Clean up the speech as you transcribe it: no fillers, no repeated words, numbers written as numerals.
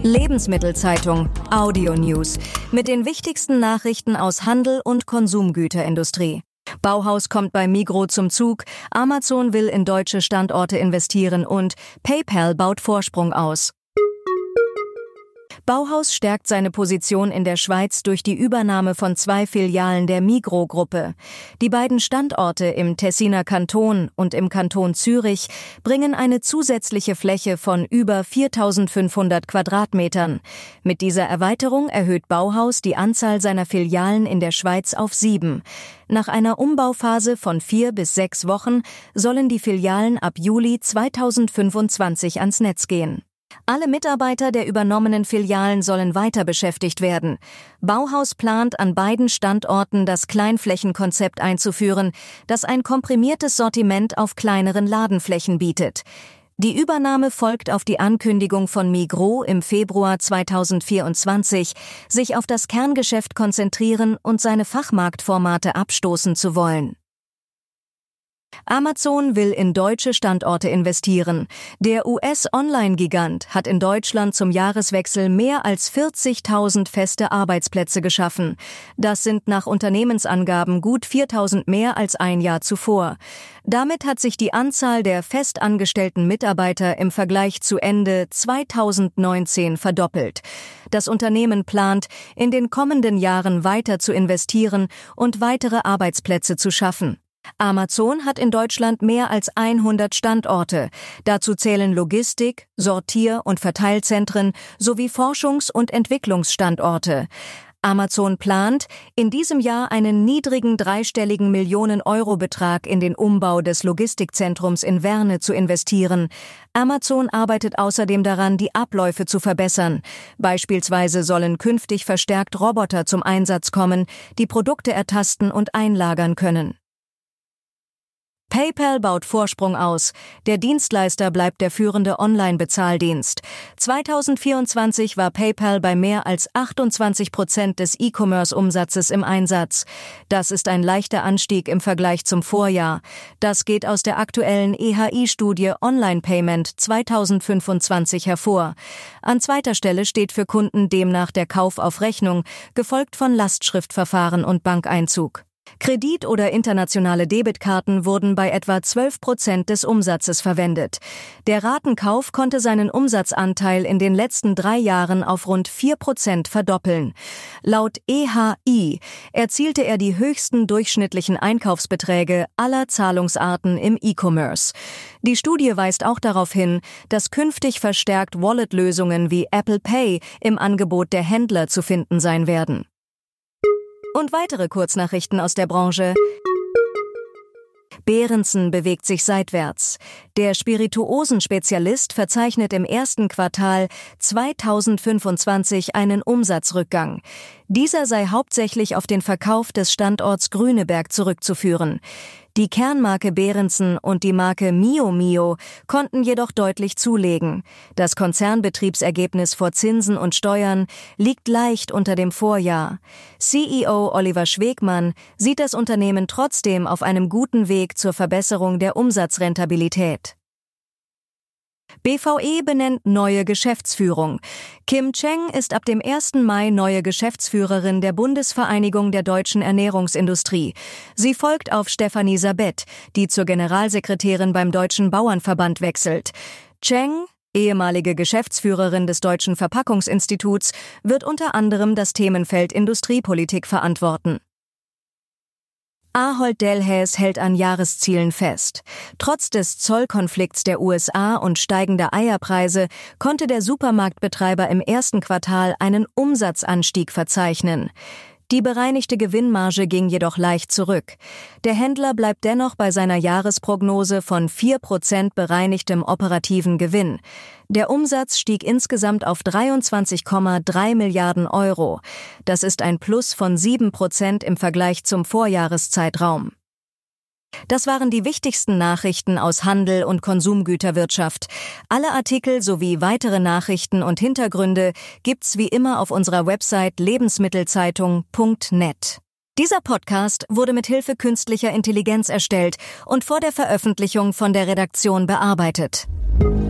Lebensmittelzeitung Audio News mit den wichtigsten Nachrichten aus Handel und Konsumgüterindustrie. Bauhaus kommt bei Migros zum Zug, Amazon will in deutsche Standorte investieren und PayPal baut Vorsprung aus. Bauhaus stärkt seine Position in der Schweiz durch die Übernahme von 2 Filialen der Migros-Gruppe. Die beiden Standorte im Tessiner Kanton und im Kanton Zürich bringen eine zusätzliche Fläche von über 4.500 Quadratmetern. Mit dieser Erweiterung erhöht Bauhaus die Anzahl seiner Filialen in der Schweiz auf 7. Nach einer Umbauphase von 4 bis 6 Wochen sollen die Filialen ab Juli 2025 ans Netz gehen. Alle Mitarbeiter der übernommenen Filialen sollen weiter beschäftigt werden. Bauhaus plant, an beiden Standorten das Kleinflächenkonzept einzuführen, das ein komprimiertes Sortiment auf kleineren Ladenflächen bietet. Die Übernahme folgt auf die Ankündigung von Migros im Februar 2024, sich auf das Kerngeschäft konzentrieren und seine Fachmarktformate abstoßen zu wollen. Amazon will in deutsche Standorte investieren. Der US-Online-Gigant hat in Deutschland zum Jahreswechsel mehr als 40.000 feste Arbeitsplätze geschaffen. Das sind nach Unternehmensangaben gut 4.000 mehr als ein Jahr zuvor. Damit hat sich die Anzahl der festangestellten Mitarbeiter im Vergleich zu Ende 2019 verdoppelt. Das Unternehmen plant, in den kommenden Jahren weiter zu investieren und weitere Arbeitsplätze zu schaffen. Amazon hat in Deutschland mehr als 100 Standorte. Dazu zählen Logistik, Sortier- und Verteilzentren sowie Forschungs- und Entwicklungsstandorte. Amazon plant, in diesem Jahr einen niedrigen dreistelligen Millionen-Euro-Betrag in den Umbau des Logistikzentrums in Werne zu investieren. Amazon arbeitet außerdem daran, die Abläufe zu verbessern. Beispielsweise sollen künftig verstärkt Roboter zum Einsatz kommen, die Produkte ertasten und einlagern können. PayPal baut Vorsprung aus. Der Dienstleister bleibt der führende Online-Bezahldienst. 2024 war PayPal bei mehr als 28% des E-Commerce-Umsatzes im Einsatz. Das ist ein leichter Anstieg im Vergleich zum Vorjahr. Das geht aus der aktuellen EHI-Studie Online Payment 2025 hervor. An zweiter Stelle steht für Kunden demnach der Kauf auf Rechnung, gefolgt von Lastschriftverfahren und Bankeinzug. Kredit- oder internationale Debitkarten wurden bei etwa 12% des Umsatzes verwendet. Der Ratenkauf konnte seinen Umsatzanteil in den letzten 3 Jahren auf rund 4% verdoppeln. Laut EHI erzielte er die höchsten durchschnittlichen Einkaufsbeträge aller Zahlungsarten im E-Commerce. Die Studie weist auch darauf hin, dass künftig verstärkt Wallet-Lösungen wie Apple Pay im Angebot der Händler zu finden sein werden. Und weitere Kurznachrichten aus der Branche. Behrensen bewegt sich seitwärts. Der Spirituosenspezialist verzeichnet im ersten Quartal 2025 einen Umsatzrückgang. Dieser sei hauptsächlich auf den Verkauf des Standorts Grüneberg zurückzuführen. Die Kernmarke Behrensen und die Marke Mio Mio konnten jedoch deutlich zulegen. Das Konzernbetriebsergebnis vor Zinsen und Steuern liegt leicht unter dem Vorjahr. CEO Oliver Schwegmann sieht das Unternehmen trotzdem auf einem guten Weg zur Verbesserung der Umsatzrentabilität. BVE benennt neue Geschäftsführung. Kim Cheng ist ab dem 1. Mai neue Geschäftsführerin der Bundesvereinigung der deutschen Ernährungsindustrie. Sie folgt auf Stefanie Sabet, die zur Generalsekretärin beim Deutschen Bauernverband wechselt. Cheng, ehemalige Geschäftsführerin des Deutschen Verpackungsinstituts, wird unter anderem das Themenfeld Industriepolitik verantworten. Ahold Delhaize hält an Jahreszielen fest. Trotz des Zollkonflikts der USA und steigender Eierpreise konnte der Supermarktbetreiber im ersten Quartal einen Umsatzanstieg verzeichnen. Die bereinigte Gewinnmarge ging jedoch leicht zurück. Der Händler bleibt dennoch bei seiner Jahresprognose von 4% bereinigtem operativen Gewinn. Der Umsatz stieg insgesamt auf 23,3 Milliarden Euro. Das ist ein Plus von 7% im Vergleich zum Vorjahreszeitraum. Das waren die wichtigsten Nachrichten aus Handel und Konsumgüterwirtschaft. Alle Artikel sowie weitere Nachrichten und Hintergründe gibt's wie immer auf unserer Website lebensmittelzeitung.net. Dieser Podcast wurde mit Hilfe künstlicher Intelligenz erstellt und vor der Veröffentlichung von der Redaktion bearbeitet.